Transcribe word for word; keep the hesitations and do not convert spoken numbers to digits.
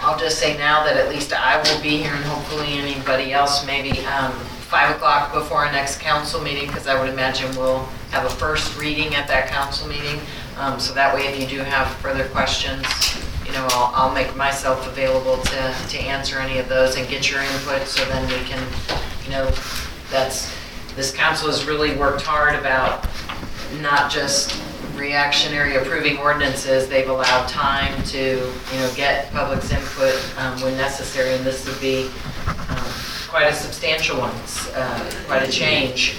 I'll just say now that at least I will be here and hopefully anybody else, maybe um, five o'clock before our next council meeting, because I would imagine we'll have a first reading at that council meeting. Um, so that way, if you do have further questions, you know, I'll, I'll make myself available to, to answer any of those and get your input, so then we can, you know, that's, this council has really worked hard about not just reactionary approving ordinances. They've allowed time to, you know, get public's input um, when necessary, and this would be um, quite a substantial one, uh, quite a change